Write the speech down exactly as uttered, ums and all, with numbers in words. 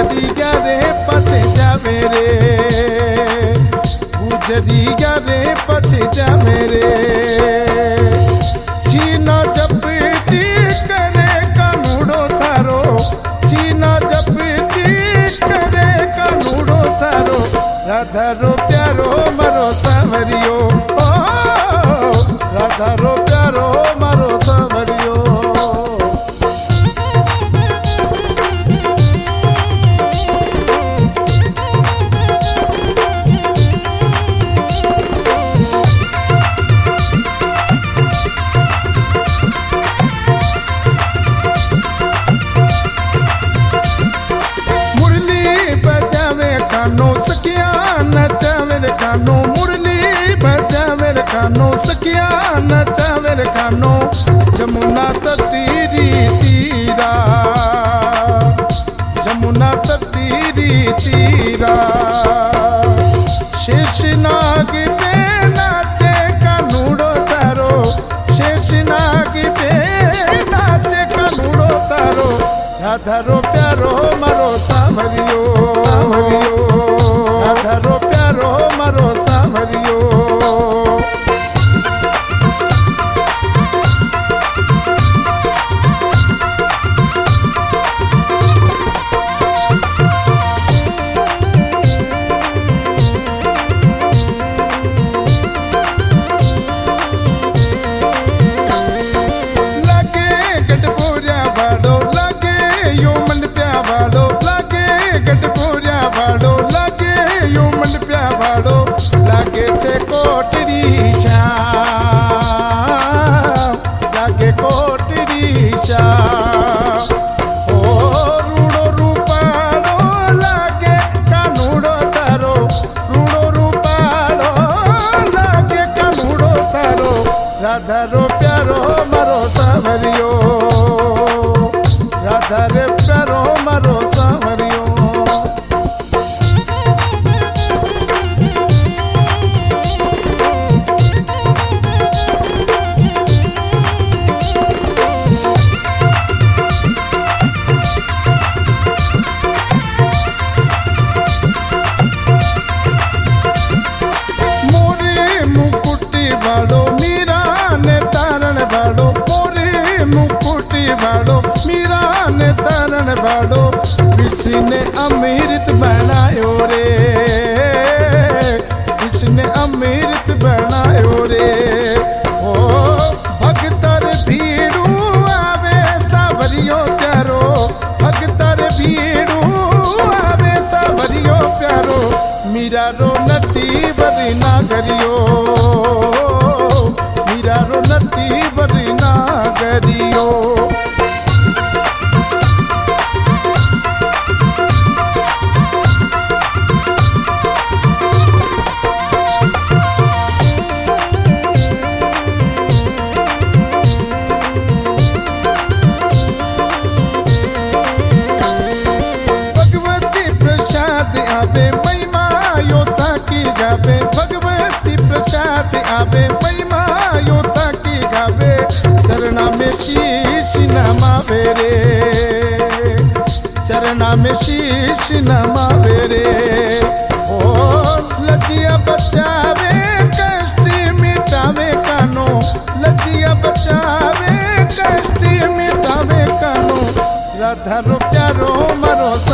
गुजरी गया रे पछे जावे रे, गुजरी गया रे पछे जावे रे। छीना जपटी करे कानूड़ो थारो, छीना जपटी करे कानूड़ो थारो, राधा रो प्यारो मारो सावरियो, राधा रो प्यारो मारो सावरियो। मुरली बजावे कानो सखिया नचावे रे कानो, मुरली बजावे रे कानो सखिया नचावे रे कानो, जमुना तटीरी तीरा, जमुना तटीरी तीरा। शेषनाग पे नाचे कानूड़ो तारो, शेषनाग पे नाचे कानूड़ो तारो, राधा रो प्यारो मारो सावरियो, राधा रो प्यारो मारो सावरियो। लागे छे कोटरी श्याम, लागे कोटरी श्याम, ओ रूड़ो रूपाड़ो लागे कानूड़ो तारो, रूड़ो रूपाड़ो लागे कानूड़ो तारो, राधा रो प्यारो मारो सावरियो, राधा रे प्यारो मारो सावरियो। मीरा ने तारण बाड़ो, किसने अमृत बनायो रे, किसने अमृत बनायो रे। ओ भक्तर भीड़ू आवे सावरियो प्यारो, भक्तर भीड़ू आवे सावरियो प्यारो, मीरा रो नटी बरी नागरियो, मीरा रो नटी बरी नागरियो। गावे भगवती प्रसाद आवे, महिमा योता की गावे, चरना में शीश नमावे रे, चरना में शीश नमावे रे। ओ लजिया बचावे कष्ट मिटावे कानो, लजिया बचावे कष्ट मिटावे कानो, राधा रो प्यारो मारो